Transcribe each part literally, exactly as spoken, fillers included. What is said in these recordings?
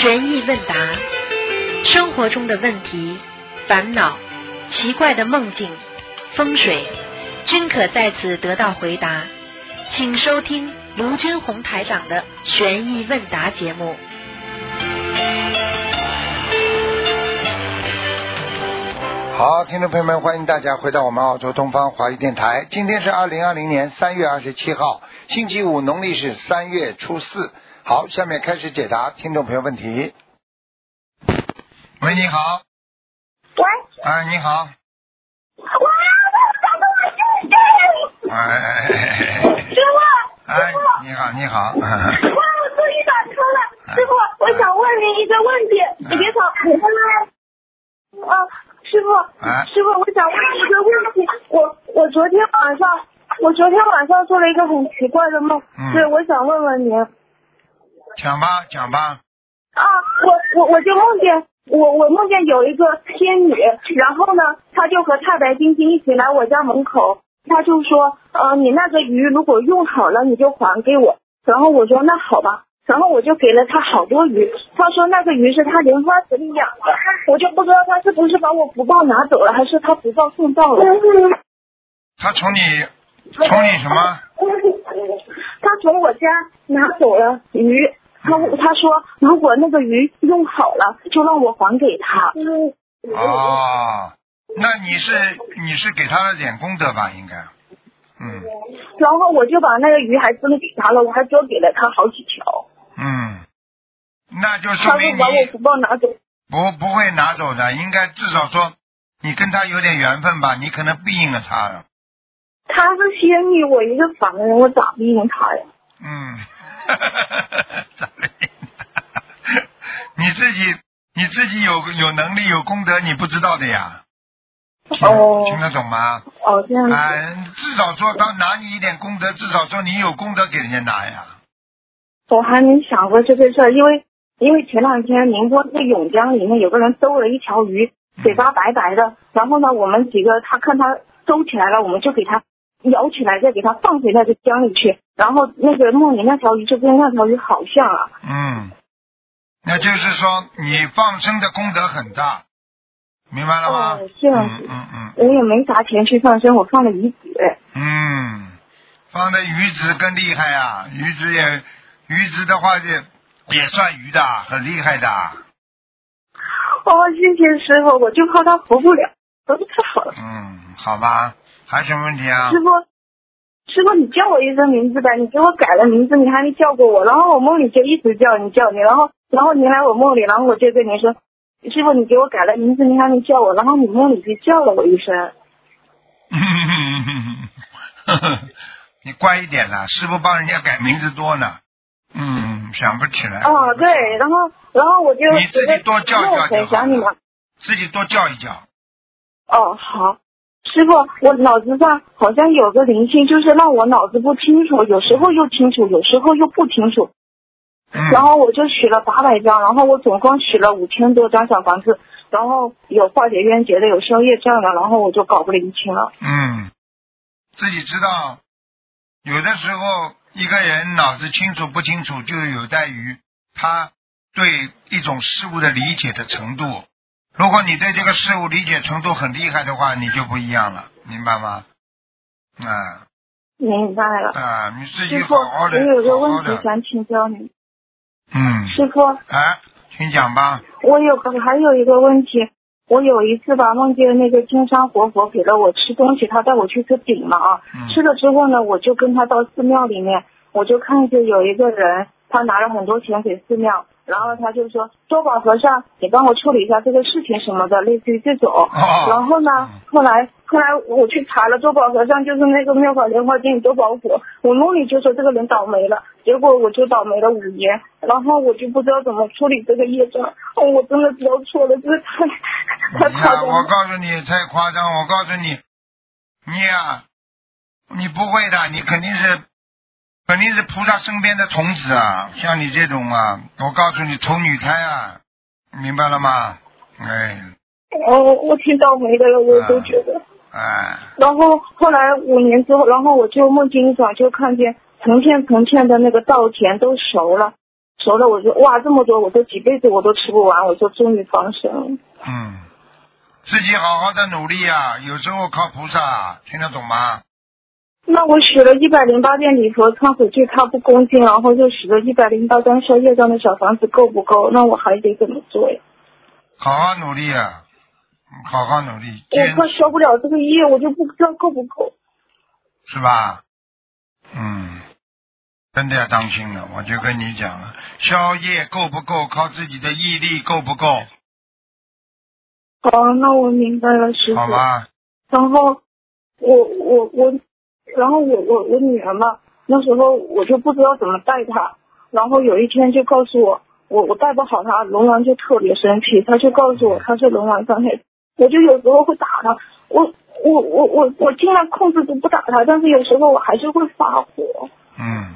悬疑问答，生活中的问题、烦恼、奇怪的梦境、风水，均可在此得到回答。请收听卢军红台长的悬疑问答节目。 好，听众朋友们，欢迎大家回到我们澳洲东方华语电台。今天是二零二零年三月二十七号，星期五，农历是三月初四。好，下面开始解答听众朋友问题。喂，你好。 喂。 哎，你好。 我打到我是谁？ 哎。 师傅。 哎，你好，你好。 哇，我终于打通了。师傅，我想问您一个问题，你别吵，你看看。啊，师傅。 哎。 师傅，我想问一个问题，我我昨天晚上，我昨天晚上做了一个很奇怪的梦， 嗯、 所以我想问问您。 讲吧，讲吧。 啊，我我我就梦见我我梦见有一个仙女，然后呢，她就和太白金星一起来我家门口，她就说，呃，你那个鱼如果用好了，你就还给我。然后我说那好吧，然后我就给了她好多鱼。她说那个鱼是她莲花池里养的，我就不知道她是不是把我福报拿走了，还是她福报送到了。 她从你从你什么？ 她从我家拿走了鱼。他他说如果那个鱼用好了，就让我还给他。 哦，那你是你是给他了点功德吧？应该，嗯。 然后我就把那个鱼还真的给他了，我还多给了他好几条。 嗯，那就说明你他会把我福报拿走。 不不会拿走的，应该至少说你跟他有点缘分吧？你可能庇应了他了。 他是仙女，我一个凡人，我咋庇应他呀？ 嗯。你自己你自己有有能力有功德，你不知道的呀。听, 哦、 听得懂吗？ 哦，这样子。 啊、至少说他拿你一点功德，至少说你有功德给人家拿呀。 我还没想过这个事儿，因为因为前两天宁波那个永江里面有个人收了一条鱼，嘴巴白白的，嗯、然后呢，我们几个他看他收起来了，我们就给他舀起来，再给他放回那个江里去。然后那个梦里那条鱼就跟那条鱼好像啊。 嗯，那就是说你放生的功德很大，明白了吗？ 哦，这样子。 嗯嗯嗯。 我也没啥钱去放生，我放了鱼子。 嗯，放的鱼子更厉害啊！鱼子也，鱼子的话也也算鱼的，很厉害的。 哦，谢谢师傅，我就怕他服不了，我说太好了。 嗯，好吧，还有什么问题啊？ 师傅。师傅，你叫我一声名字呗，你给我改了名字，你还没叫过我，然后我梦里就一直叫你叫你，然后然后您来我梦里，然后我就跟你说，师傅你给我改了名字，你还没叫我，然后你梦里就叫了我一声。 你乖一点啦，师傅帮人家改名字多呢，嗯，想不起来。 哦，对，然后然后我就你自己多叫一叫就好了，自己多叫一叫。 哦，好。师傅，我脑子上好像有个灵性，就是让我脑子不清楚，有时候又清楚，有时候又不清楚。 嗯、 然后我就许了八百张，然后我总共许了五千多张小房子，然后有化解冤结的，有消业障的，然后我就搞不灵清了。 嗯，自己知道，有的时候一个人脑子清楚不清楚，就有待于他对一种事物的理解的程度。如果你对这个事物理解程度很厉害的话，你就不一样了，明白吗？啊， 明白了。 啊，你自己好好的。 师傅，我有个问题想请教你。 嗯。 师傅。 哎，请讲吧。 我有个还有一个问题，我有一次吧，梦见那个金山活佛给了我吃东西，他带我去吃饼嘛啊， 嗯、 吃了之后呢，我就跟他到寺庙里面，我就看见有一个人，他拿了很多钱给寺庙。然后他就说，多宝和尚，你帮我处理一下这个事情什么的，类似于这种。 哦、 然后呢，后来后来我去查了，多宝和尚就是那个妙法莲花经多宝佛。我梦里就说这个人倒霉了，结果我就倒霉了五年，然后我就不知道怎么处理这个业障。哦，我真的知道错了，这个太太夸张了。 我告诉你，太夸张！我告诉你，你呀、啊，你不会的，你肯定是。肯定是菩萨身边的童子啊，像你这种啊，我告诉你，投女胎啊，明白了吗？哎。 哦，我挺倒霉的了，我都觉得。 哎。 然后后来五年之后，然后我就梦境一转，就看见成片成片的那个稻田都熟了， 熟了，我说哇这么多，我说几辈子我都吃不完，我说终于放生了。 嗯，自己好好的努力啊，有时候靠菩萨，听得懂吗？ 那我许了一百零八遍礼佛忏悔罪，他不恭敬，然后就许了一百零八张消业障的小房子，够不够？那我还得怎么做呀？ 好好努力啊，好好努力。 我怕消不了这个业，我就不知道够不够。 是吧？嗯，真的要当心了，我就跟你讲了，消业够不够，靠自己的毅力够不够？ 好，那我明白了，师傅。 好吧。 然后我我我，然后我我我女儿嘛，那时候我就不知道怎么带她，然后有一天就告诉我，我我带不好她，龙王就特别生气，他就告诉我他是龙王伤害，我就有时候会打她，我我我我我尽量控制住不打她，但是有时候我还是会发火。 嗯。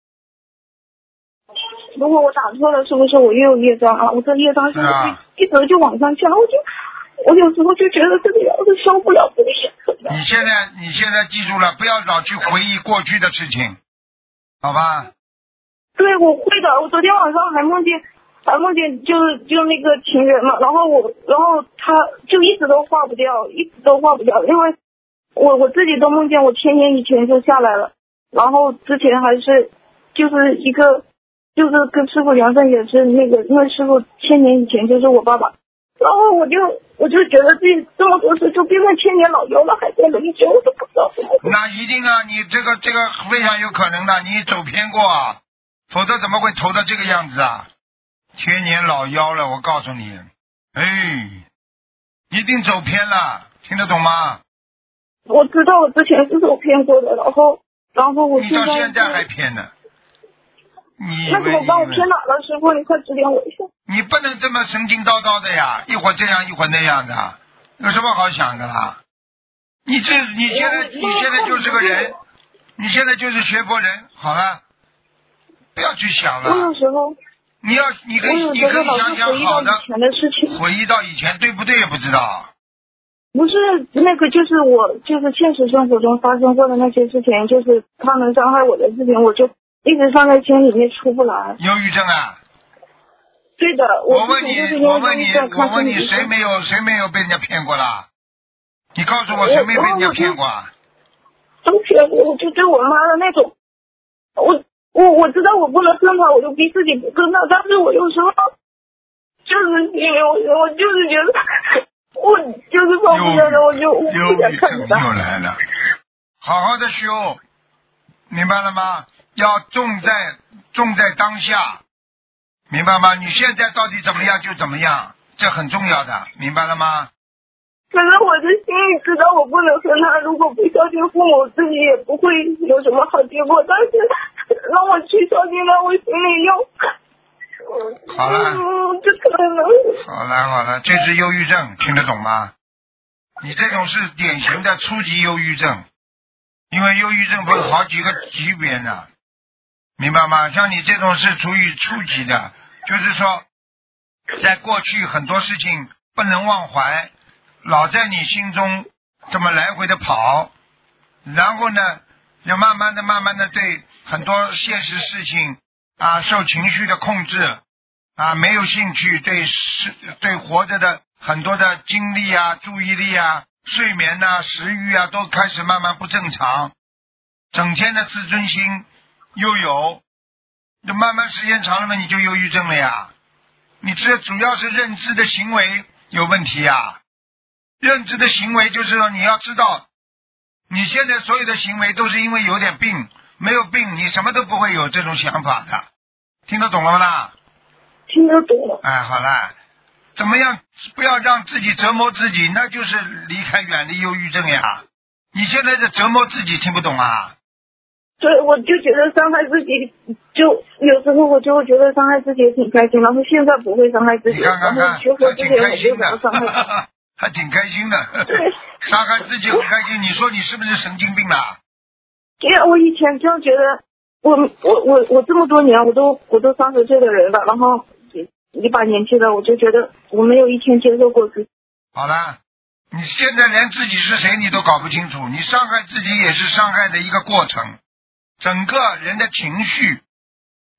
如果我打错了，是不是我又有业障啊？我这业障是不是一折就往上降？我就我有时候就觉得这个要是消不了这个业障。 你现在你现在记住了，不要老去回忆过去的事情，好吧？ 对，我会的。我昨天晚上还梦见，还梦见就是就那个情人嘛，然后我然后他就一直都化不掉，一直都化不掉，因为我我自己都梦见我千年以前就下来了，然后之前还是就是一个。就是跟师傅梁正也是那个，因为师傅千年以前就是我爸爸，然后我就我就觉得自己这么多事就变成千年老妖了，还在轮休，我都不知道怎么。 那一定啊，你这个这个非常有可能的，你走偏过啊，否则怎么会投到这个样子啊？千年老妖了，我告诉你，哎，一定走偏了，听得懂吗？ 我知道我之前是走偏过的，然后然后我你到现在还偏呢。你那怎么办？我偏哪了，师傅？你快指点我一下。 你不能这么神经叨叨的呀，一会儿这样一会儿那样的，有什么好想的啦？你这你现在你现在就是个人，你现在就是学佛人，好了，不要去想了。 我有时候， 你要你可以你可以想想好的， 回忆到以前对不对也不知道。 不是那个，就是我就是现实生活中发生过的那些事情，就是他们伤害我的事情，我就。一直放在心里面出不来。 忧郁症啊？ 对的， 我问你，我问你，我问你，谁没有谁没有被人家骗过啦？你告诉我，谁没被人家骗过啊？ 都骗过，我就对我妈的那种，我我我知道我不能跟她，我就逼自己不跟她，但是我有时候就是因为我我就是觉得我就是放不下的，我就我不想看着她。 又来了，好好的修，明白了吗？要重在重在当下，明白吗？你现在到底怎么样就怎么样，这很重要的，明白了吗？ 可是我的心里知道我不能和他，如果不孝敬父母，自己也不会有什么好结果。但是让我去孝敬他，我心里又好了， 嗯，这可能好了好了，这是忧郁症，听得懂吗？你这种是典型的初级忧郁症，因为忧郁症分好几个级别呢。明白吗？像你这种是处于初级的，就是说在过去很多事情不能忘怀，老在你心中这么来回的跑，然后呢要慢慢的慢慢的对很多现实事情啊受情绪的控制啊，没有兴趣，对是对活着的很多的精力啊注意力啊睡眠啊食欲啊都开始慢慢不正常，整天的自尊心又有，就慢慢时间长了嘛，你就忧郁症了呀。你这主要是认知的行为有问题呀。认知的行为就是说，你要知道，你现在所有的行为都是因为有点病，没有病你什么都不会有这种想法的。听得懂了吗啦？ 听得懂了。 哎，好了，怎么样不要让自己折磨自己，那就是离开远离忧郁症呀。你现在在折磨自己，听不懂啊？ 对，我就觉得伤害自己，就有时候我就会觉得伤害自己也挺开心，然后现在不会伤害自己， 你看看看， 然后学佛之前我就怎么伤害， 还挺开心的。 对， 伤害自己很开心，你说你是不是神经病啦？ 因为我以前就觉得，我我我我这么多年，我都我都三十岁的人了，然后一把年纪了，我就觉得我没有一天接受过自己。 好了，你现在连自己是谁你都搞不清楚，你伤害自己也是伤害的一个过程。整个人的情绪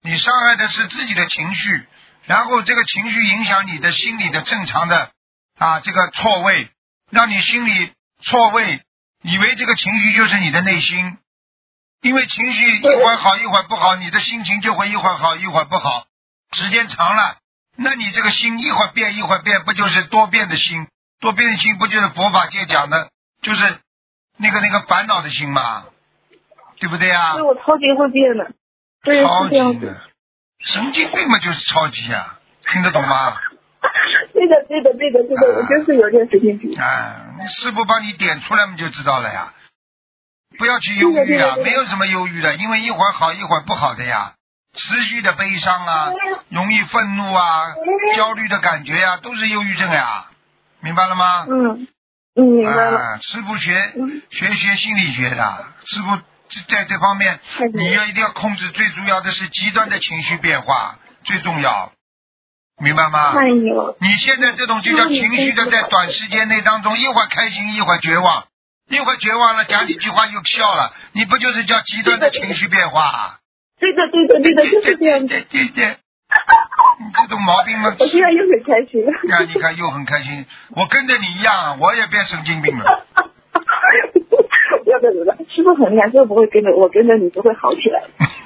你伤害的是自己的情绪，然后这个情绪影响你的心理的正常的啊这个错位，让你心里错位，以为这个情绪就是你的内心，因为情绪一会儿好一会儿不好，你的心情就会一会儿好一会儿不好，时间长了，那你这个心一会儿变一会儿变，不就是多变的心？多变的心不就是佛法界讲的，就是那个那个烦恼的心吗？对不对啊？ 对，我超级会变的。对， 超级的， 神经病嘛，就是超级啊，听得懂吗？ 对的，对的，对的，对的，我就是有点神经病。 啊，你师父帮你点出来，你就知道了呀。不要去忧郁啊，没有什么忧郁的，因为一会儿好一会儿不好的呀。持续的悲伤啊，容易愤怒啊，焦虑的感觉呀，都是忧郁症呀，明白了吗？ 嗯，嗯，明白了。 啊，师父学学学心理学的，师父在这方面你要一定要控制，最主要的是极端的情绪变化最重要，明白吗？ 太有。 你现在这种就叫情绪的，在短时间内当中，一会儿开心一会儿绝望，一会儿绝望了讲几句话又笑了，你不就是叫极端的情绪变化？ 对的，对的，对的，就是这样子。 对对对，你这种毛病嘛。 我现在又很开心。 那你看又很开心，我跟着你一样，我也变神经病了。 不要不要不要，师父很厉害，师父不会跟着我，跟着你就会好起来。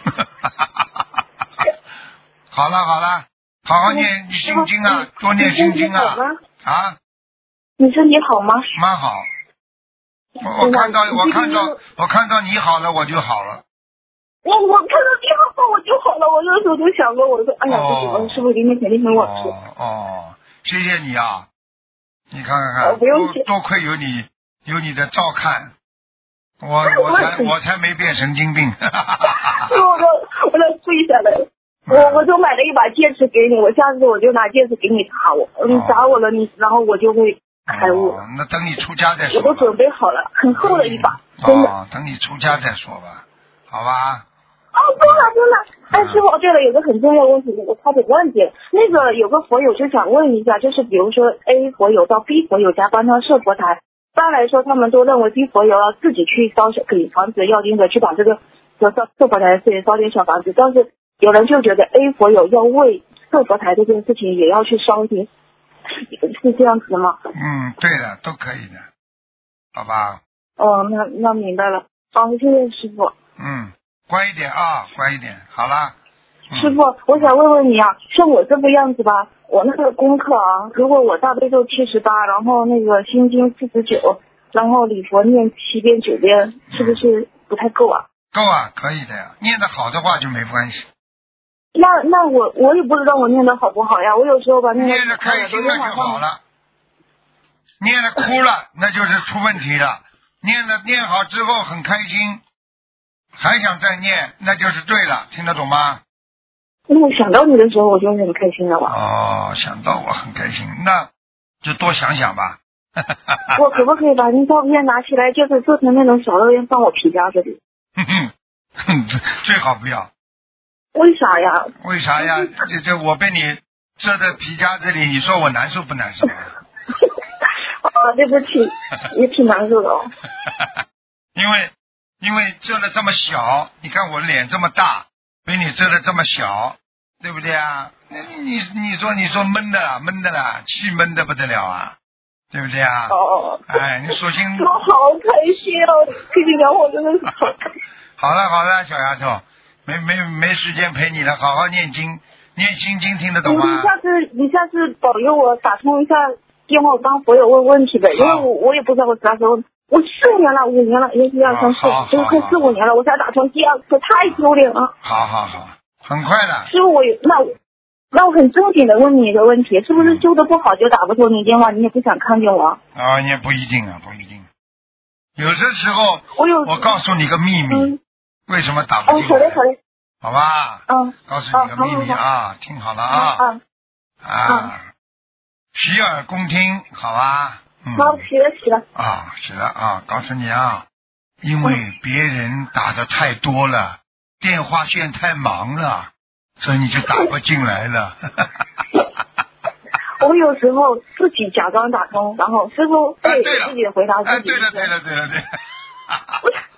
好了好了，好好念心经啊，多念心经啊。啊？ 你身体好吗？ 蛮好。我我看到我看到我看到你好了，我就好了。 我我看到你好，我就好了。我那时候就想过，我说，哎呀，不行，我师父今天肯定很往事。 哦哦，谢谢你啊！你看看看， 哦、不用多多亏有你有你的照看，我我才我才没变神经病。 我我我来跪下来，我我就买了一把戒指给你，我下次我就拿戒指给你打我，你打我了你，然后我就会开悟。 哦，那等你出家再说。 我都准备好了，很厚的一把，真的。 哦，等你出家再说吧，好吧？ 哦，对了对了，哎，师傅，对了，有个很重要的问题，我差点忘记了。那个有个佛友就想问一下，就是比如说 A 佛友到 B 佛友家帮他设佛台，一般来说他们都认为 B 佛友要自己去烧给房子要经的去把这个设设佛台的事情烧点小房子，但是有人就觉得 A 佛友要为设佛台这件事情也要去烧一点，是这样子的吗？ 嗯，对的，都可以的，好吧？ 哦，那那明白了，好，谢谢师傅。 嗯。乖一点啊，乖一点，好了。 嗯、师傅，我想问问你啊，像我这个样子吧，我那个功课啊，如果我大悲咒七十八，然后那个心经四十九，然后礼佛念七遍九遍，是不是不太够啊？ 够啊，可以的呀，念得好的话就没关系。 那那我我也不知道我念得好不好呀，我有时候吧念念得开心那就好了，念得哭了那就是出问题了，念得念好之后很开心。还想再念，那就是对了，听得懂吗？ 那我想到你的时候，我就很开心了吧？ 哦，想到我很开心，那就多想想吧。 我可不可以把您照片拿起来，就是做成那种小乐园放我皮夹这里？ 最好不要。 为啥呀？ 为啥呀？这这我被你遮在皮夹这里，你说我难受不难受？ 啊，对不起，也挺难受的哦。 因为。因为遮的这么小，你看我脸这么大，被你遮的这么小，对不对啊？你你你说你说闷的啦，闷的啦，气闷的不得了啊，对不对啊？ 哦。 哎，你索性。 我好开心哦，跟你聊我真的是好开心。 好了好了，小丫头，没没没时间陪你了，好好念经，念心经听得懂吗？ 你下次你下次保佑我打通一下电话，我帮佛友问问题的，因为我我也不知道我啥时候。我四年了，五年了，一、二、三、四，都快四五年了，我才打通第二次，太丢脸了。 好好好，很快的。 师傅，我那我那我很正经的问你一个问题，是不是修的不好就打不通你电话，你也不想看见我？ 啊，也不一定啊，不一定。有些时候， 我有， 我告诉你个秘密，嗯、为什么打不进来？ 哦，好的好的。 好吧。 嗯。 告诉你个秘密啊， 好好好听好了啊。 嗯。 啊。洗耳恭听，好吧。嗯、 好，洗了洗了啊，洗了啊！告诉你啊，因为别人打的太多了，电话线太忙了，所以你就打不进来了。 我有时候自己假装打通，然后师傅对自己的回答自己。 哎，对了对了对了对了。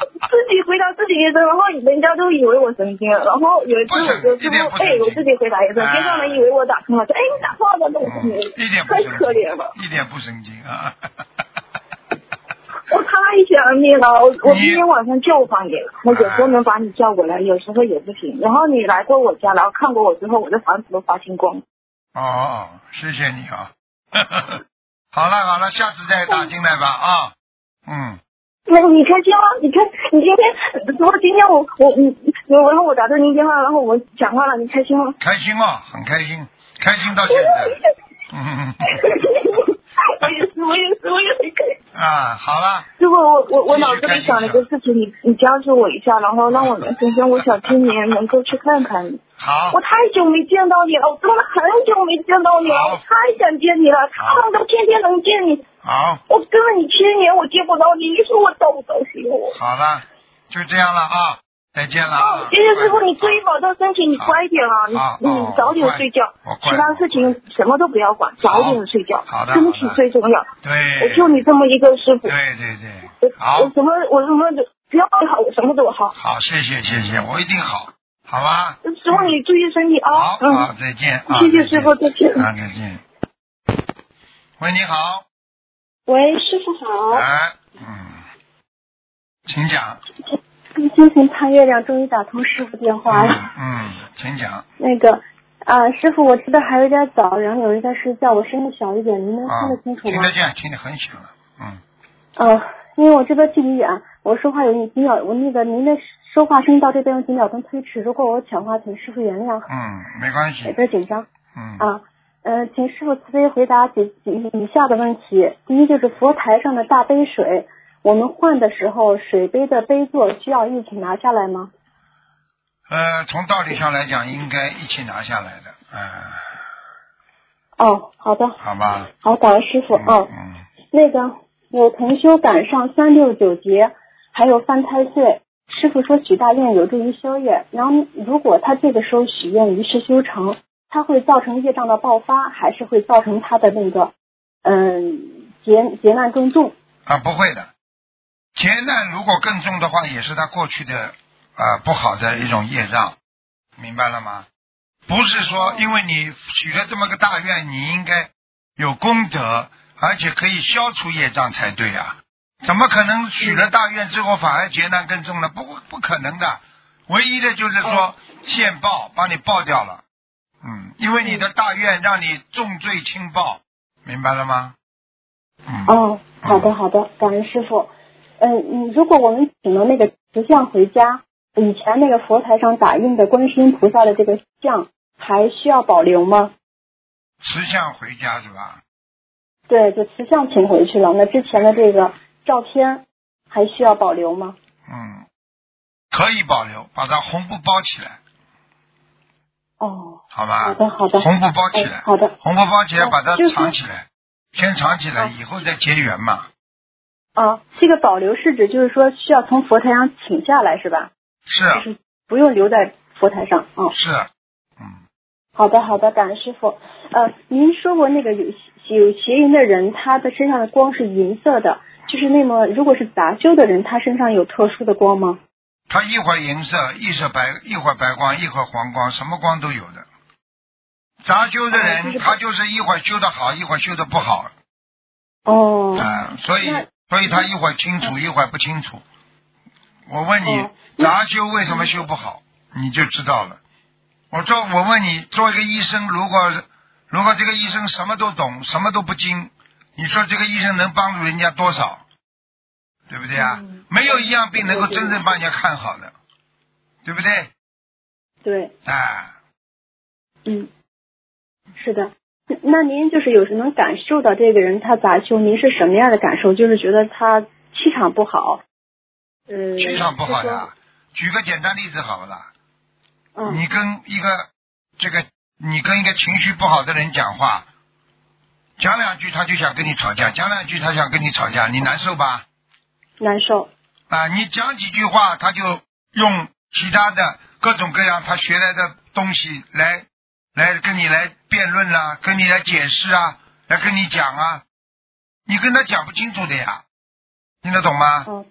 自己回答自己一声，然后人家都以为我神经了。然后有一次我就师傅，哎，我自己回答一声，边上人以为我打通了，说哎你打通了，那我神经，太可怜了， 一点不神经啊。 我太想你了，我我今天晚上就放你了，我有时候能把你叫过来，有时候也不行。然后你来过我家，然后看过我之后，我的房子都发青光。 哦，谢谢你啊。好了好了，下次再打进来吧啊。嗯。 那你开心吗？你看你今天，如果今天我我你然后我打通您电话，然后我讲话了，你开心吗？ 开心哦，很开心，开心到现在。嗯。 我也是，我也是，我也很开心。 啊，好了。 如果我我我脑子里想了个事情，你你教授我一下，然后让我能先生我小青年能够去看看你。 好。 我太久没见到你了，我真的很久没见到你了，我太想见你了，盼到天天能见你。 好。 我跟了你七年，我见不到你，你说我糟不糟心我？ 好了，就这样了啊。再见了啊！ 谢谢师傅，你注意保重身体，你乖一点啊，你你早点睡觉，其他事情什么都不要管，早点睡觉， 好的， 身体最重要。 对， 我就你这么一个师傅。 对对对，好， 我什么我什么只要好，我什么都好。 好，谢谢谢谢，我一定好，好吧？ 师傅你注意身体啊！ 好，好，再见啊！ 谢谢师傅，再见。 啊，再见。喂，你好。 喂，师傅好。 哎，嗯，请讲。 星星盼月亮终于打通师傅电话了。 嗯，嗯请讲。 那个啊，师傅，我知道还有点早，然后有人在睡觉，我声音小一点，您能听得清楚吗？ 听得见，听得很响了。嗯。 哦、呃，因为我这边距离远，我说话有几秒，我那个您的说话声到这边有几秒钟推迟，如果我抢话，请师傅原谅。 嗯，没关系。 有点紧张。 嗯。 啊，呃，请师傅慈悲回答几几以下的问题。第一就是佛台上的大杯水。我们换的时候，水杯的杯座需要一起拿下来吗？ 呃，从道理上来讲，应该一起拿下来的。嗯、 呃。哦，好的。 好吧。 好，感恩师傅。 嗯、 哦。 嗯。 那个，我同修赶上三六九节，还有犯太岁。师傅说许大愿有助于消业，然后如果他这个时候许愿一世修成，他会造成业障的爆发，还是会造成他的那个嗯劫劫难更重？ 啊，不会的。劫难如果更重的话，也是他过去的啊、呃、不好的一种业障，明白了吗？不是说因为你许了这么个大愿，你应该有功德，而且可以消除业障才对啊！怎么可能许了大愿之后反而劫难更重呢？不不可能的，唯一的就是说现报，把你报掉了。嗯，因为你的大愿让你重罪轻报，明白了吗？嗯。 哦，好的好的，感恩师傅。嗯，如果我们请了那个瓷像回家，以前那个佛台上打印的观世音菩萨的这个像，还需要保留吗？ 瓷像回家是吧？ 对，就瓷像请回去了，那之前的这个照片还需要保留吗？ 嗯，可以保留，把它红布包起来。 哦， 好吧。 好的好的。 红布包起来。 哎、好的。 红布包起来，把它就是藏起来，先藏起来，以后再结缘嘛。 啊，这个保留是指就是说需要从佛台上请下来是吧？ 是。 就是不用留在佛台上啊。 是。嗯。 好的好的，感恩师傅。呃，您说过那个有有邪淫的人，他的身上的光是银色的，就是那么如果是杂修的人，他身上有特殊的光吗？ 他一会儿银色，一会儿白，一会儿白光，一会儿黄光，什么光都有的。杂修的人，哦就是、他就是一会儿修得好，一会儿修得不好。 哦。 啊、呃，所以所以他一会儿清楚，一会儿不清楚。我问你，哦、杂修为什么修不好，你就知道了。我说，我问你，做一个医生，如果如果这个医生什么都懂，什么都不精，你说这个医生能帮助人家多少？对不对啊？嗯、没有一样病能够真正把人家看好的，对不对？ 对。 啊。 嗯，是的。那您就是有时能感受到这个人他杂修，您是什么样的感受？就是觉得他气场不好。呃。 气场不好呀。举个简单例子好不啦？ 嗯。 你跟一个这个你跟一个情绪不好的人讲话，讲两句他就想跟你吵架，讲两句他想跟你吵架，你难受吧？ 难受啊！你讲几句话，他就用其他的各种各样他学来的东西来来跟你来辩论啦，跟你来解释啊，来跟你讲啊，你跟他讲不清楚的呀，听得懂吗？ 哦，对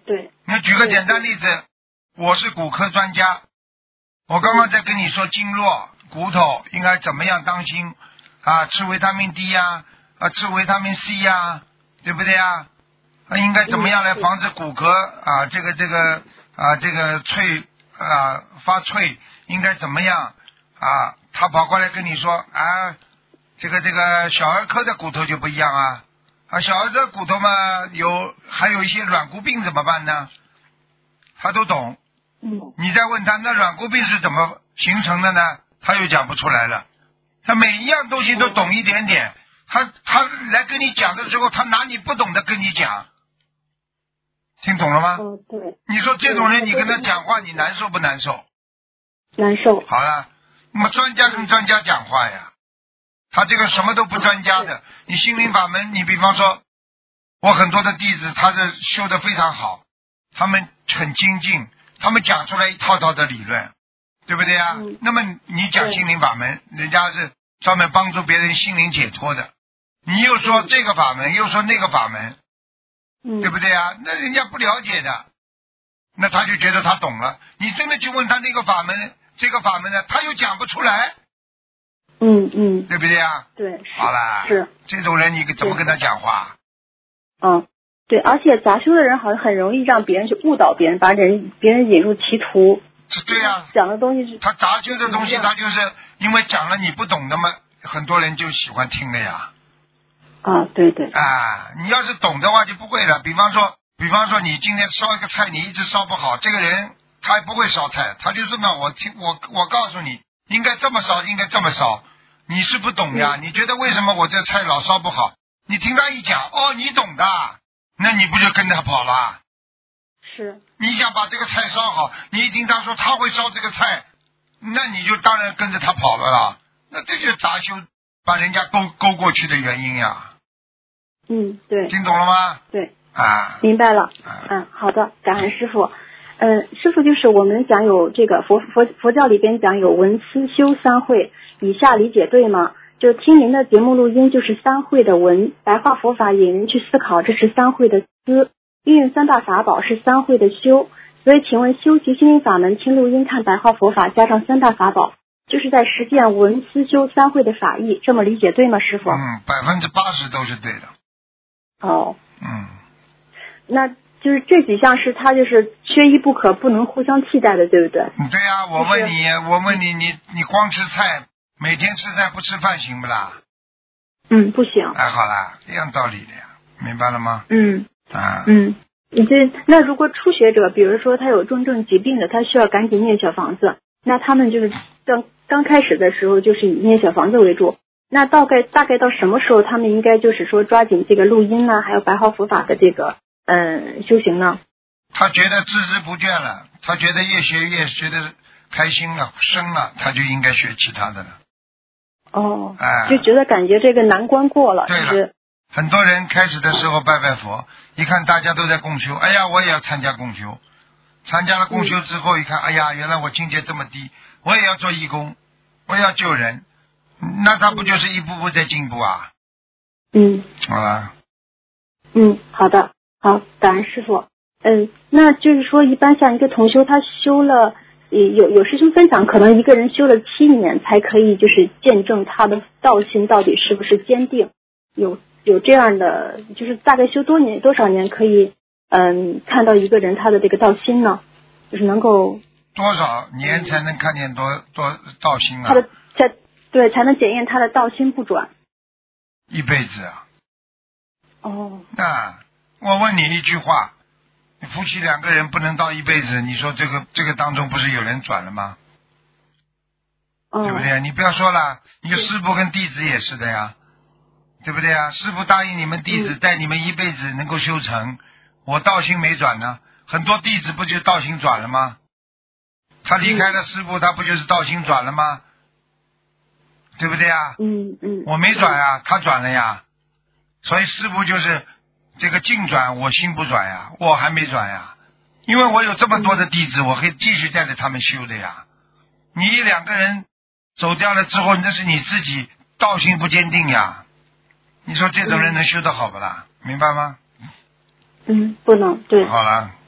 那举个简单例子，我是骨科专家，我刚刚在跟你说经络、骨头应该怎么样当心啊，吃维他命 D 呀、啊，啊，吃维他命 C 呀、啊，对不对呀？啊，应该怎么样来防止骨骼啊，这个这个啊，这个脆啊发脆，应该怎么样啊？他跑过来跟你说啊，这个这个小儿科的骨头就不一样啊，啊，小儿科骨头嘛，有还有一些软骨病怎么办呢？他都懂。 嗯。 你再问他，那软骨病是怎么形成的呢？他又讲不出来了。他每一样东西都懂一点点，他他来跟你讲的时候，他拿你不懂的跟你讲。听懂了吗？ 嗯，对。 你说这种人，你跟他讲话，你难受不难受？ 难受。 好了，那么专家跟专家讲话呀，他这个什么都不专家的。你心灵法门，你比方说，我很多的弟子，他是修得非常好，他们很精进，他们讲出来一套套的理论，对不对啊？ 嗯、 那么你讲心灵法门，人家是专门帮助别人心灵解脱的，你又说这个法门，又说那个法门。 嗯， 对不对啊？那人家不了解的，那他就觉得他懂了。你真的去问他那个法门，这个法门呢，他又讲不出来。 嗯嗯， 对不对啊？ 对， 好啦， 是这种人，你怎么跟他讲话？ 嗯，对，而且杂修的人好像很容易让别人去误导别人，把人别人引入歧途。 对呀、啊， 讲的东西是他杂修的东西，他就是因为讲了你不懂的嘛，很多人就喜欢听了呀。 啊，对对啊，你要是懂的话就不会了。比方说，比方说你今天烧一个菜，你一直烧不好，这个人他也不会烧菜，他就说呢，我听我我告诉你，应该这么烧，应该这么烧，你是不懂呀？ 嗯、 你觉得为什么我这菜老烧不好？你听他一讲，哦，你懂的，那你不就跟他跑了？ 是。 你想把这个菜烧好，你一听他说他会烧这个菜，那你就当然跟着他跑了啦。那这就是杂修把人家勾勾过去的原因呀。 嗯，对。 听懂了吗？ 对。 啊。 明白了。 啊、 嗯，好的，感恩师傅。嗯，师傅就是我们讲有这个佛佛佛教里边讲有闻思修三会，以下理解对吗？就听您的节目录音就是三会的闻，白话佛法引人去思考，这是三会的思，运用三大法宝是三会的修。所以请问修习心灵法门，听录音看白话佛法加上三大法宝，就是在实践闻思修三会的法义，这么理解对吗，师傅？ 嗯，百分之八十都是对的。 哦。 嗯。 那就是这几项是它就是缺一不可，不能互相替代的，对不对？ 对啊，我问你，我问你，你你光吃菜，每天吃菜不吃饭行不啦？ 嗯，不行。 哎，好啦，一样道理的呀，明白了吗？ 嗯。 啊。 嗯。你这那如果初学者，比如说他有重症疾病的，他需要赶紧念小房子，那他们就是刚刚开始的时候就是以念小房子为主。那大概大概到什么时候，他们应该就是说抓紧这个录音呢，还有白话佛法的这个嗯修行呢？ 他觉得孜孜不倦了，他觉得越学越觉得开心了、深了，他就应该学其他的了。 哦。 哎。 就觉得感觉这个难关过了。 对了。 就是很多人开始的时候拜拜佛，一看大家都在共修，哎呀，我也要参加共修。参加了共修之后，一看，哎呀，原来我境界这么低，我也要做义工，我也要救人，那他不就是一步步在进步啊？ 嗯。 好了。 嗯，好的，好，感恩师傅。嗯，那就是说，一般像一个同修，他修了，有有师兄分享，可能一个人修了七年才可以，就是见证他的道心到底是不是坚定。有有这样的，就是大概修多年多少年可以嗯看到一个人他的这个道心呢？就是能够多少年才能看见多多道心啊？ 他的才对才能检验他的道心不转。 一辈子啊。 哦。 那我问你一句话，夫妻两个人不能到一辈子，你说这个这个当中不是有人转了吗？ 哦。 对不对？你不要说了，你师父跟弟子也是的呀。对不对啊？师父答应你们弟子带你们一辈子能够修成，我道心没转呢，很多弟子不就道心转了吗？他离开了师父，他不就是道心转了吗？对不对啊？ 嗯嗯。 我没转呀，他转了呀，所以师父就是这个境转，我心不转呀，我还没转呀，因为我有这么多的弟子，我可以继续带着他们修的呀。你一两个人走掉了之后，那是你自己道心不坚定呀。你说这种人能修得好不啦？明白吗？ 嗯，不能，对。 好了。 嗯，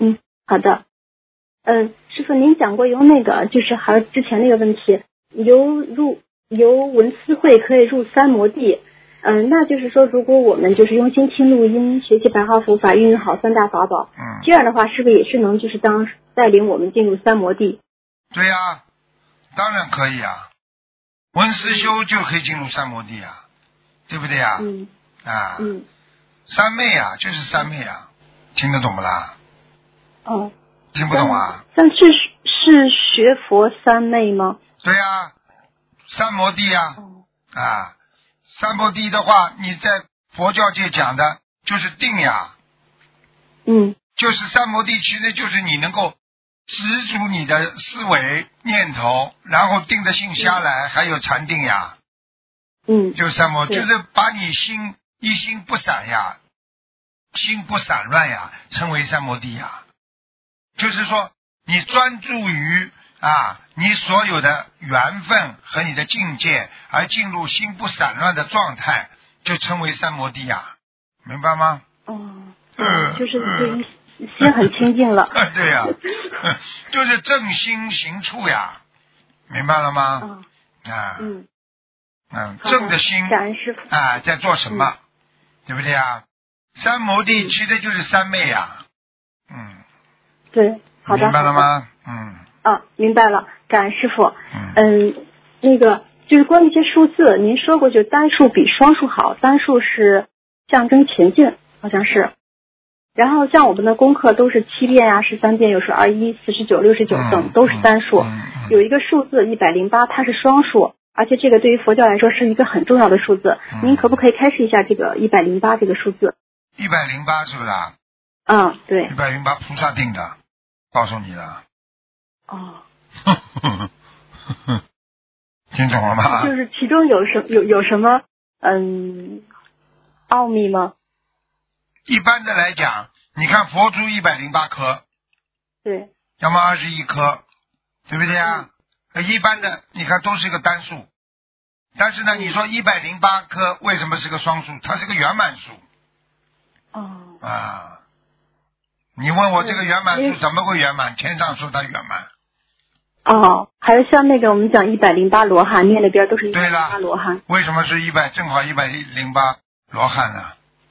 好的。嗯，师傅您讲过有那个就是还有之前那个问题，由入由文思慧可以入三摩地。嗯，那就是说如果我们就是用心听录音，学习白话佛法，运用好三大法宝， 嗯， 这样的话是不是也是能就是当带领我们进入三摩地？ 对呀、啊，当然可以啊，闻思修就可以进入三摩地啊，对不对啊？ 嗯啊， 嗯， 三昧啊，就是三昧啊，听得懂不啦？ 哦， 听不懂啊？ 但是是学佛三昧吗？ 对呀、啊，三摩地呀、啊， 哦， 啊，三摩地的话，你在佛教界讲的就是定呀， 嗯就是三摩地，其实就是你能够执着你的思维念头，然后定得心下来，还有禅定呀， 嗯， 就是三摩， 对就是把你心一心不散呀，心不散乱呀，称为三摩地呀。就是说，你专注于啊，你所有的缘分和你的境界，而进入心不散乱的状态，就称为三摩地呀，明白吗？ 哦， 嗯， 就是就心很清净了。 对呀、就是正心行处呀，明白了吗？ 哦， 啊， 嗯嗯， 好的正的心感恩师傅。 啊，在做什么， 嗯对不对啊？三摩地其实就是三昧呀，嗯， 对，好的。 明白了好的？ 吗？嗯啊，明白了，感恩师傅。 嗯， 嗯，那个就是关于一些数字，您说过就单数比双数好，单数是象征前进，好像是。然后像我们的功课都是七遍啊、十三遍，有时候二一、四十九、六十九等都是单数。 嗯嗯、 有一个数字一百零八，它是双数，而且这个对于佛教来说是一个很重要的数字。 嗯、 您可不可以开示一下这个一百零八这个数字？ 一百零八是不是啊？ 嗯，对一。百零八菩萨定的，告诉你的。 哦。 听懂了吗？ 就是其中有什有有什么嗯奥秘吗？ 一般的来讲，你看佛珠一百零八颗， 对， 要么二十一颗，对不对啊？嗯、一般的你看都是一个单数，但是呢，你说一百零八颗为什么是个双数？它是个圆满数。 哦。 啊，你问我这个圆满数怎么会圆满？天上说它圆满。 哦，还有像那个我们讲一百零八罗汉，念那边都是一百零对了八罗汉。 为什么是一百？正好一百零八罗汉呢？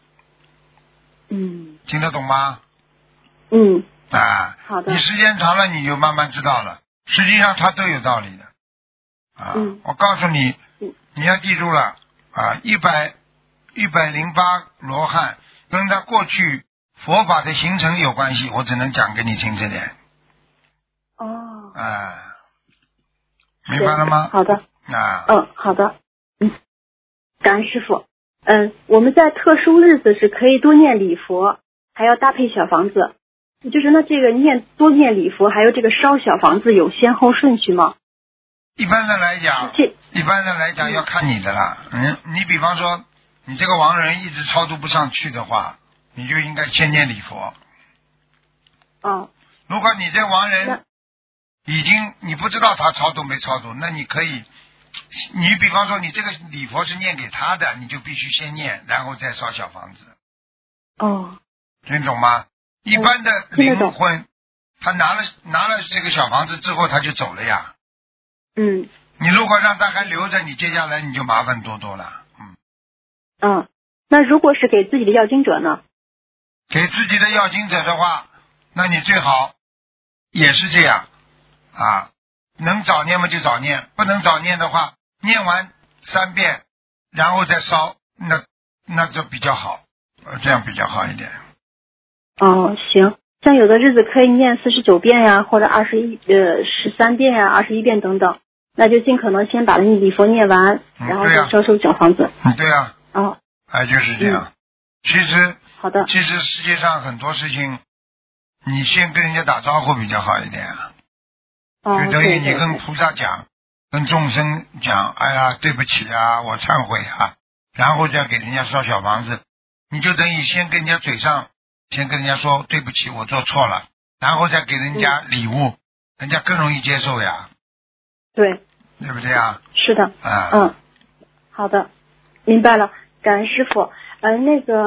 嗯。 听得懂吗？ 嗯。 啊， 好的。 你时间长了，你就慢慢知道了。实际上它都有道理的。啊， 嗯、 我告诉你， 嗯、 你要记住了啊，一百一百零八罗汉跟他过去佛法的形成有关系，我只能讲给你听这点。 哦。 啊，明白了吗？ 好的。 啊。 嗯，好的。嗯，感恩师傅。嗯，我们在特殊日子是可以多念礼佛，还要搭配小房子。就是那这个念多念礼佛，还有这个烧小房子有先后顺序吗？ 一般的来讲，一般的来讲要看你的啦。嗯，你比方说，你这个亡人一直超度不上去的话，你就应该先念礼佛。 哦。 如果你这亡人已经你不知道他超度没超度，那你可以，你比方说你这个礼佛是念给他的，你就必须先念，然后再烧小房子。 哦。 听懂吗？一般的灵魂，他拿了拿了这个小房子之后，他就走了呀。 嗯。 你如果让他还留着，你接下来你就麻烦多多了。嗯。 嗯，那如果是给自己的要经者呢？ 给自己的要经者的话，那你最好也是这样啊，能早念嘛就早念，不能早念的话，念完三遍，然后再烧，那那就比较好，呃，这样比较好一点。 哦，行，像有的日子可以念四十九遍呀，或者二十一呃十三遍呀，二十一遍等等，那就尽可能先把礼佛念完， 嗯、 然后再烧收小房子。 嗯，对呀、 啊。哦。 哎，就是这样。嗯、其实。 好的。 其实世界上很多事情，你先跟人家打招呼比较好一点啊。 哦。 就等于你跟菩萨讲，跟众生讲，哎呀，对不起啊，我忏悔啊，然后再给人家烧小房子，你就等于先跟人家嘴上。先跟人家说对不起，我做错了，然后再给人家礼物，嗯、人家更容易接受呀。 对， 对不对呀？ 是的。 啊， 嗯，好的，明白了，感恩师傅。呃，那个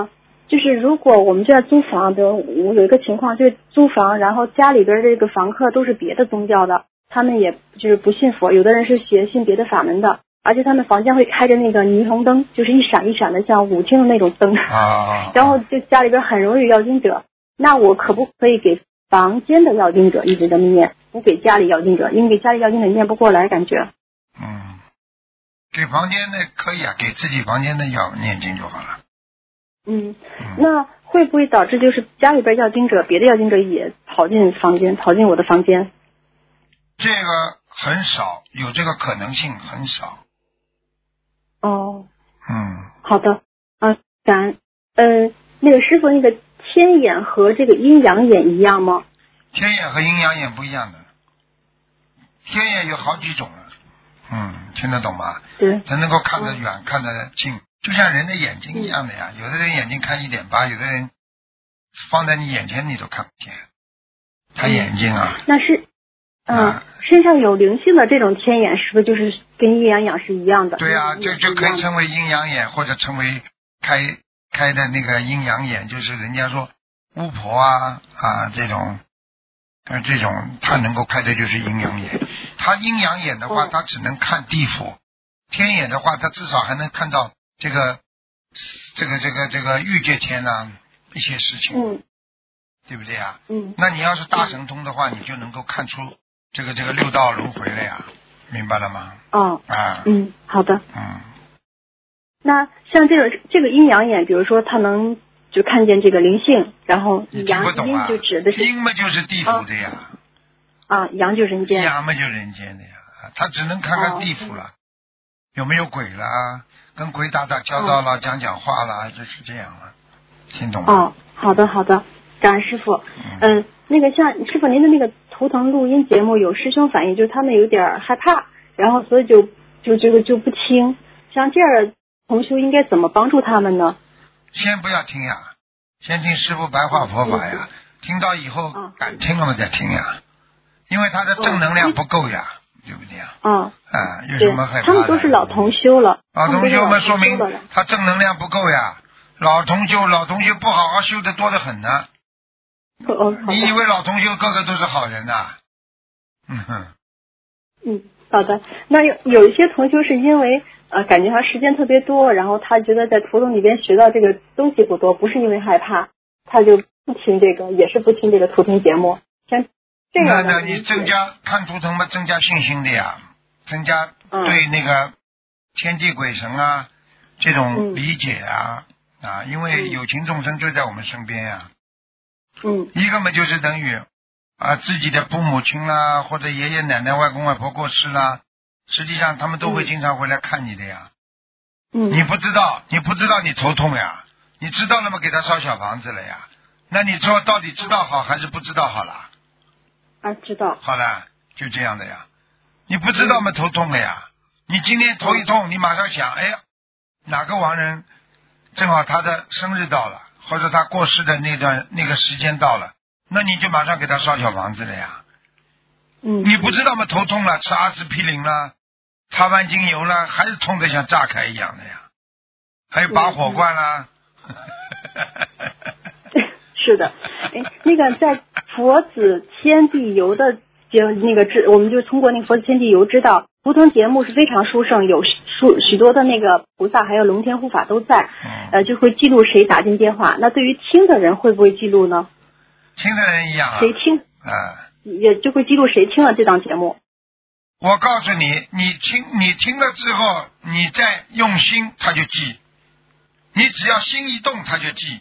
就是如果我们这租房，比如我有一个情况，就是租房，然后家里边这个房客都是别的宗教的，他们也就是不信佛，有的人是学信别的法门的，而且他们房间会开着那个霓虹灯，就是一闪一闪的，像舞厅的那种灯， 啊， 然后就家里边很容易要经者。那我可不可以给房间的要经者一直这么念，不给家里要经者，因为给家里要经者念不过来，感觉。 嗯，给房间的可以啊，给自己房间的要念经就好了。 嗯，那会不会导致就是家里边要经者，别的要经者也跑进房间，跑进我的房间？ 这个很少，有这个可能性很少。 哦， 嗯， 好的，啊，感恩。呃，那个师傅，那个天眼和这个阴阳眼一样吗？ 天眼和阴阳眼不一样的，天眼有好几种了。嗯，听得懂吗？ 对。 它能够看得远，嗯、看得近，就像人的眼睛一样的呀。嗯、有的人眼睛看一点八，有的人放在你眼前你都看不见。他眼睛啊。 那是。嗯、呃，身上有灵性的这种天眼，是不是就是跟阴阳眼是一样的？ 对啊，这就可以称为阴阳眼，或者称为开开的那个阴阳眼，就是人家说巫婆啊啊这种，但这种他能够开的就是阴阳眼。他阴阳眼的话， 哦、 他只能看地府；天眼的话，他至少还能看到这个这个这个这个欲界天啊一些事情， 嗯， 对不对啊？ 嗯。 那你要是大神通的话，你就能够看出。这个这个六道轮回了呀，明白了吗？ 哦， 啊， 嗯，好的。 嗯， 那像这个这个阴阳眼，比如说他能就看见这个灵性，然后阳阴就指的是阴嘛就是地府的呀， 啊，阳就人间， 阳嘛就人间的呀，他只能看看地府了，哦、有没有鬼啦，跟鬼打打交道啦，哦、讲讲话啦，就是这样了，听懂吗？ 哦，好的好的，感恩师傅。嗯、呃，那个像师傅您的那个。图腾录音节目有师兄反映，就是他们有点害怕，然后所以就就这个就不听。像这样的同修应该怎么帮助他们呢？ 先不要听呀，先听师父白话佛法呀，听到以后敢听了嘛再听呀，因为他的正能量不够呀，对不对呀？ 嗯。 啊，有什么害怕的？ 他们都是老同修了。 老同修们说明他正能量不够呀，老同修老同修不好好修的多得很呢。 哦， 你以为老同修个个都是好人呐、啊？嗯哼。 嗯，好的。那有有一些同修是因为呃感觉他时间特别多，然后他觉得在图腾里边学到这个东西不多，不是因为害怕，他就不听这个，也是不听这个图腾节目。像这样的。 那那你增加看图腾嘛，增加信心的呀，增加对那个天地鬼神啊、嗯、这种理解啊、嗯、啊，因为有情众生就在我们身边呀、啊。 嗯， 一个嘛就是等于啊自己的父母亲啦，或者爷爷奶奶、外公外婆过世啦，实际上他们都会经常回来看你的呀。 嗯， 你不知道，你不知道你头痛呀，你知道了嘛，给他烧小房子了呀。那你说到底知道好还是不知道好了？ 啊，知道。 好了，就这样的呀。你不知道嘛，头痛了呀。你今天头一痛，你马上想，哎呀，哪个亡人正好他的生日到了。或者他过世的那段那个时间到了，那你就马上给他烧小房子了呀。 嗯。 你不知道吗？头痛了，吃阿司匹林了，擦完精油了，还是痛得像炸开一样的呀。还有拔火罐啦。 嗯、是的，哎，那个在佛子天地游的节那个知，我们就通过那个佛子天地游知道，图腾节目是非常殊胜，有许许多的那个菩萨还有龙天护法都在。呃，就会记录谁打进电话。那对于听的人会不会记录呢？ 听的人一样啊。 谁听？ 啊。 也就会记录谁听了这档节目。 我告诉你，你听你听了之后，你再用心，他就记。你只要心一动，他就记。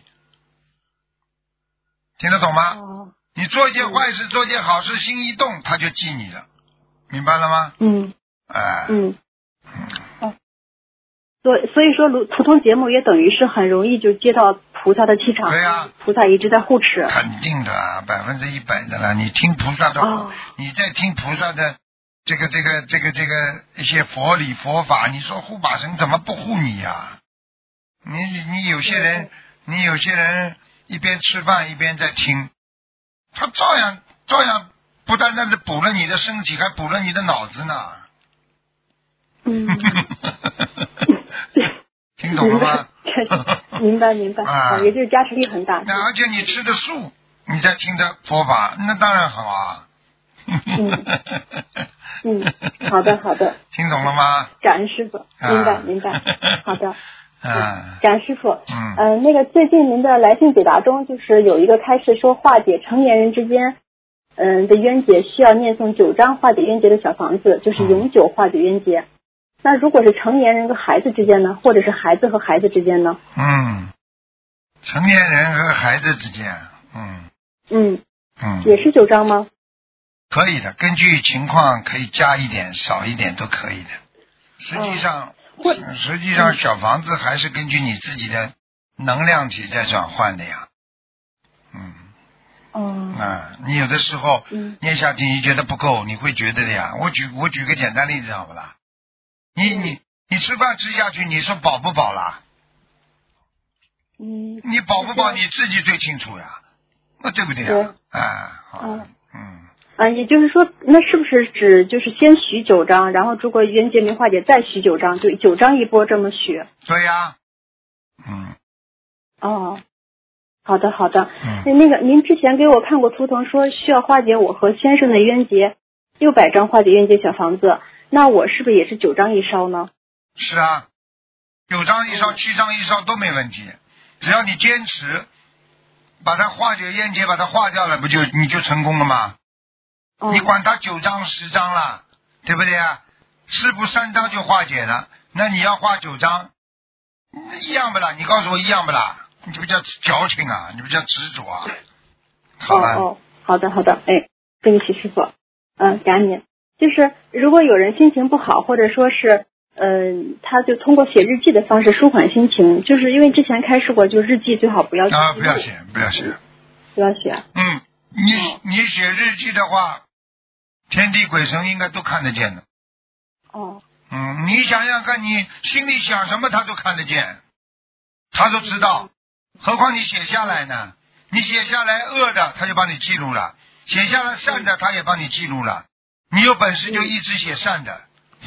听得懂吗？ 哦。 你做一件坏事，嗯、做一件好事，心一动，他就记你了，明白了吗？ 嗯。 哎、呃。 嗯。哦。所以所以说，图腾节目也等于是很容易就接到菩萨的气场。 对呀、啊， 菩萨一直在护持。 肯定的啊，百分之一百的了。你听菩萨的， 哦、 你在听菩萨的这个这个这个这个一些佛理佛法，你说护法神怎么不护你呀、啊？你你有些人，你有些人一边吃饭一边在听，他照样照样不单单是补了你的身体，还补了你的脑子呢。 嗯。 听懂了吗？ 明白明白， 啊， 也就是加持力很大。 那而且你吃的素，你在听的佛法，那当然好啊。 嗯嗯，好的好的。 听懂了吗？ 感恩师傅，明白、啊、明白。好的。 嗯， 感恩师傅。 嗯。 呃，那个最近您的来信解答中，就是有一个开示说化解成年人之间嗯、呃、的冤结，需要念诵九张化解冤结的小房子，就是永久化解冤结。嗯、那如果是成年人和孩子之间呢，或者是孩子和孩子之间呢？ 嗯，成年人和孩子之间，嗯嗯嗯， 也是九张吗？ 可以的，根据情况可以加一点少一点都可以的。实际上、哦、实际上小房子还是根据你自己的能量体在转换的呀。嗯哦啊，你有的时候、 嗯、 念下去你觉得不够，你会觉得的呀。我举我举个简单例子好不啦？你你你吃饭吃下去，你说饱不饱啦？ 嗯， 你饱不饱你自己最清楚呀，那对不对呀？啊，好， 嗯嗯。 啊，也就是说，那是不是指就是先许九张，然后如果冤结没化解再许九张，就九张一波这么许？ 对呀，嗯。 哦，好的好的。 嗯。 那个您之前给我看过图腾，说需要化解我和先生的冤结，六百张化解冤结小房子，那我是不是也是九张一烧呢？ 是啊，九张一烧、七张一烧都没问题，只要你坚持，把它化解冤结，把它化掉了，不就你就成功了吗？ 哦、 你管他九张十张了，对不对啊？师傅三张就化解了，那你要化九张，一样不啦？你告诉我一样不啦？你这不叫矫情啊，你不叫执着啊？好吧。 哦哦，好的好的，哎，对不起师傅，嗯，感恩您。就是如果有人心情不好，或者说是嗯、呃，他就通过写日记的方式舒缓心情，就是因为之前开示过，就日记最好不要啊，不要写，不要写， 不要写。 嗯，你、哦、你写日记的话，天地鬼神应该都看得见的。 哦。 嗯，你想想看，你心里想什么，他都看得见，他都知道。何况你写下来呢？你写下来恶的，他就帮你记录了；写下来善的，他也帮你记录了。你有本事就一直写善的。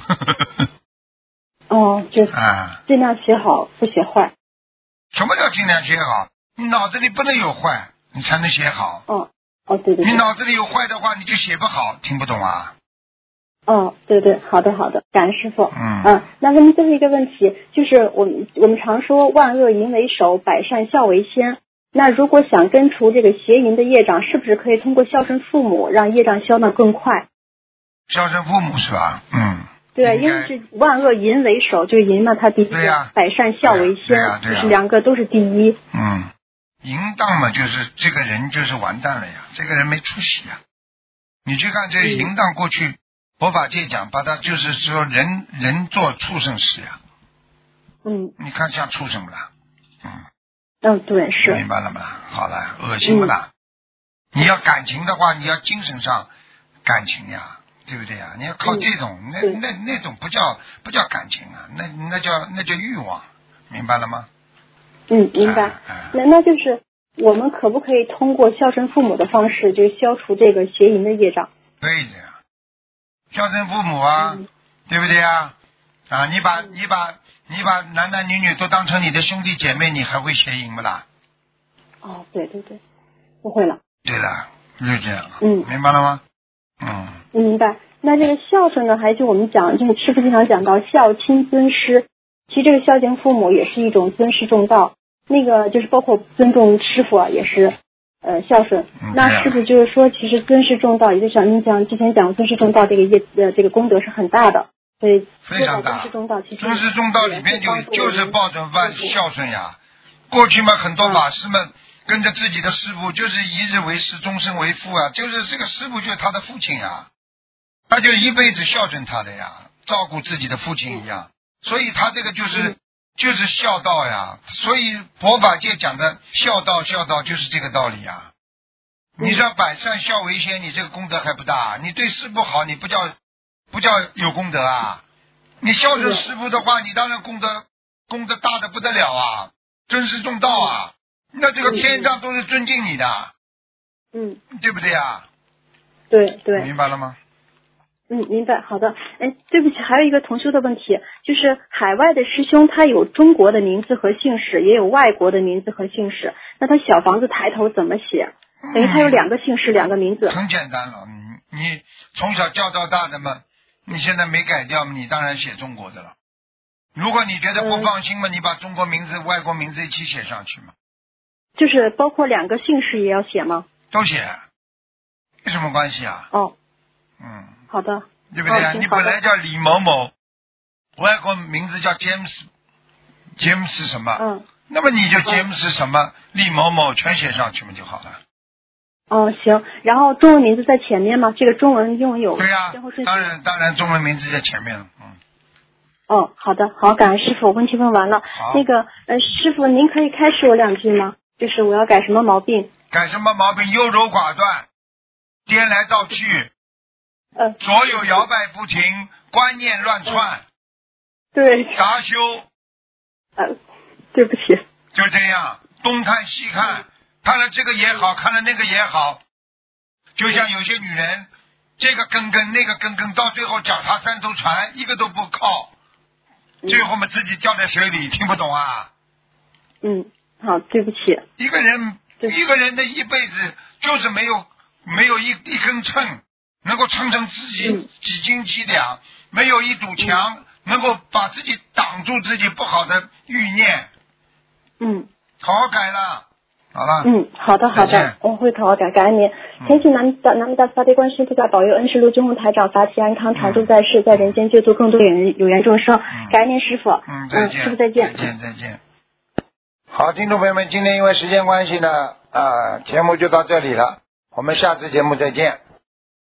哦，就啊， 尽量写好，不写坏。 什么叫尽量写好？你脑子里不能有坏，你才能写好。 哦哦，对对对。 你脑子里有坏的话，你就写不好，听不懂啊？ 哦，对对，好的好的，感恩师傅。 嗯。 啊，那问您最后一个问题，就是我们我们常说万恶淫为首，百善孝为先。那如果想根除这个邪淫的业障，是不是可以通过孝顺父母，让业障消得更快？ 孝顺父母是吧？嗯。 对，因为是万恶淫为首，就淫嘛，它第一个， 啊、 百善孝为先， 啊啊啊、 就是两个都是第一。 嗯，淫荡嘛，就是这个人就是完蛋了呀，这个人没出息呀。你去看这淫荡，过去佛法界讲，把他就是说人人做畜生使呀。 嗯。 你看像畜生不啦？嗯。 嗯，对，是。 明白了吗？好了，恶心不啦？嗯、你要感情的话，你要精神上感情呀。对不对呀？你要靠这种，嗯、那那那种不叫不叫感情啊，那那叫那叫欲望，明白了吗？ 嗯，明白。 啊啊、 那那就是我们可不可以通过孝顺父母的方式，就消除这个邪淫的业障？ 可以的呀，孝顺父母啊，嗯、对不对呀？啊，你把你把你把男男女女都当成你的兄弟姐妹，你还会邪淫不啦？ 哦，对对对，不会了。 对了，就是这样。 嗯， 明白了吗？嗯。 明白。那这个孝顺呢，还就我们讲，就是师父经常讲到孝亲尊师，其实这个孝敬父母也是一种尊师重道，那个就是包括尊重师傅啊，也是呃孝顺。 嗯、 那是不是就是说，其实尊师重道，也就是像您讲之前讲尊师重道这个业呃这个功德是很大的，所以非常大。 尊师重道其实尊师重道里面就就是抱着万孝顺呀。过去嘛，很多法师们跟着自己的师傅，就是一日为师，终身为父啊，就是这个师傅就是他的父亲呀。他就一辈子孝顺他的呀，照顾自己的父亲一样，所以他这个就是就是孝道呀。所以佛法界讲的孝道，孝道就是这个道理呀。你说百善孝为先，你这个功德还不大？你对师父好，你不叫不叫有功德啊？你孝顺师父的话，你当然功德功德大的不得了啊，尊师重道啊。那这个天上都是尊敬你的， 嗯， 对不对啊？ 对对， 明白了吗？ 嗯，明白，好的。哎，对不起，还有一个同修的问题，就是海外的师兄他有中国的名字和姓氏，也有外国的名字和姓氏，那他小房子抬头怎么写？等于他有两个姓氏，两个名字。 很简单了，你你从小叫到大的嘛，你现在没改掉，你当然写中国的了。如果你觉得不放心嘛，你把中国名字、外国名字一起写上去嘛。 就是包括两个姓氏也要写吗？ 都写，有什么关系啊？ 哦， 嗯， 好的， 对不对啊？ 哦、 你本来叫李某某，外国名字叫 James，James 什么？ 嗯， 那么你就 James 什么李某某全写上去嘛就好了。 哦，行，然后中文名字在前面吗？这个中文英文有对呀、 先后顺序。 当然当然中文名字在前面了，嗯。 哦，好的，好，感恩师傅，我问题问完了。 好， 那个，呃，师傅，您可以开示我两句吗？就是我要改什么毛病？ 改什么毛病？优柔寡断，颠来倒去， 呃， 左右摇摆不停，观念乱窜， 对， 杂修， 呃，对不起。 就这样东看西看，看了这个也好，看了那个也好，就像有些女人，这个跟跟那个跟跟，到最后脚踏三头船，一个都不靠，最后嘛自己掉在水里，听不懂啊？ 嗯，好，对不起。 一个人一个人的一辈子就是没有没有一一根秤能够称称自己、 嗯、 几斤几两，没有一堵墙、嗯、能够把自己挡住自己不好的欲念。 嗯， 好好改了，好了。 嗯，好的好的，我会好好改，感恩您。恳请南无南无大慈大悲观世音菩萨保佑恩师卢军宏台长法体安康，常驻在世，在人间救度更多有缘有缘众生。 嗯、 感恩您师傅。 嗯，再见。 嗯、师傅再见。 再见再见。好，听众朋友们，今天因为时间关系呢，啊、呃，节目就到这里了，我们下次节目再见。